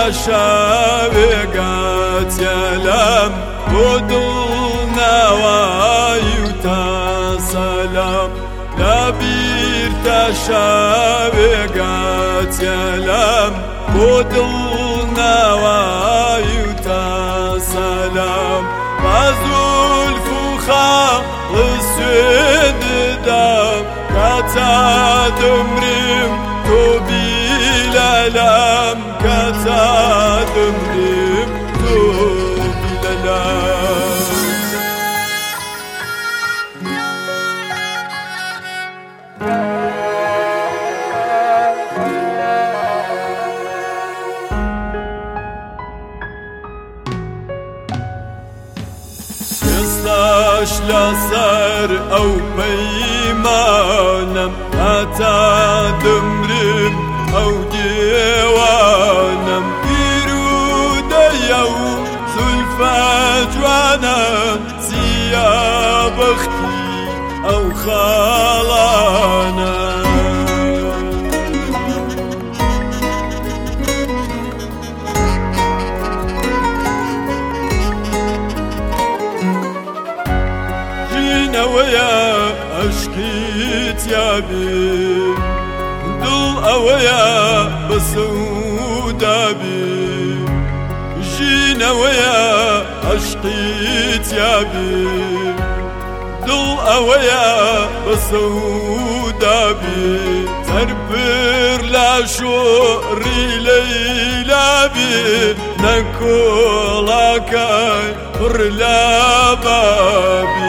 شاوێگات یەلام بۆ دڵنەوای و تا سەلام لەبیر تا شاوێگات یەلام بۆ دڵنەوای و تا سەلام بە زولف و خاڵ سوێنددام کاتا دەمرم تۆ بیلەلام کاتا دەمرم تۆ بیلەلام ئێستاش لەسەر ئەو پەیمانم هەتا دەمرم ئەو دێوانم پیر و دەیە و زولفە جوانە چیە بەختی ئەو خاڵانە ژینەوەیە عەشقیت یابێ دڵ ئەوەیە بە سەودابێ ژینەوەیە عەشقیت یابێ دڵ ئەوەیە بە سەودابێ سەرپر لە شۆڕی لەیلا بێ نەکۆڵاکای پڕ لە بابێ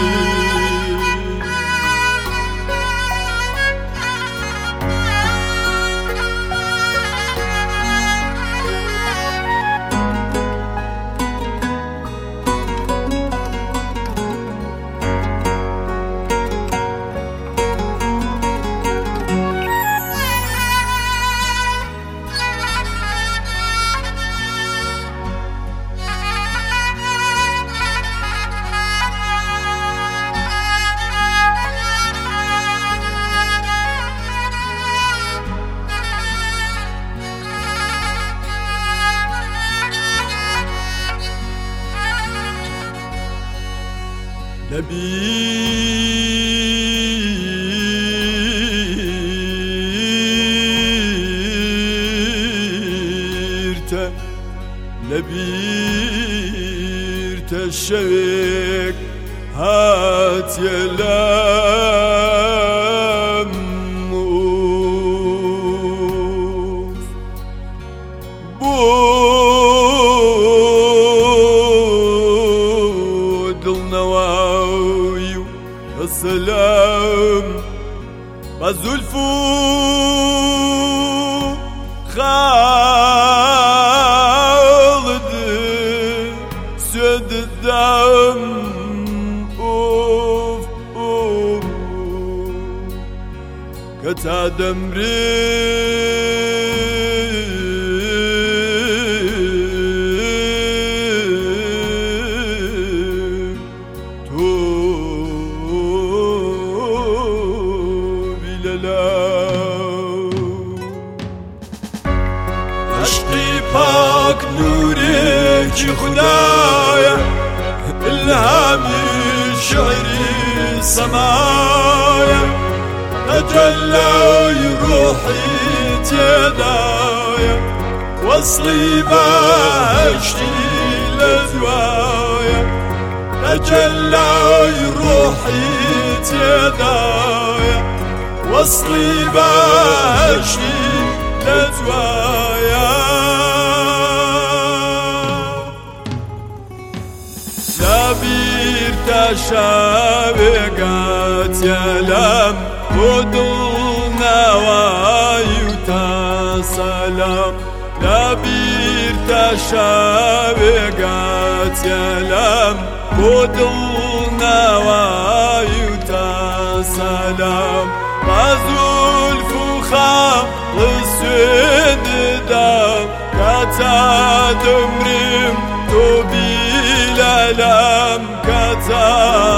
لەبیرتە شەوێک هاتیە لام بۆ دڵنەوای و سەلام بە زولف و خاڵد سوێنددام کە تا دەمرم تۆ بیلەلام عەشقی پاک نورێکی خودایە ئیلهامی شێعری سەمایە تەجەلای ڕۆحی تێدایە وەسڵی بەهەشتی لە دوایە تەجەلای ڕۆحی تێدایە وەسڵی بەهەشتی لە دوایە لەبیر تا شاوێگات یەلام بۆ دڵنەوای و تا سەلام لەبیر تا شاوێگات یەلام بۆ دڵنەوای و تا سەلام بە زولف و خاڵ سوێنددام کاتا دەمرم تۆ بیلەلام کاتا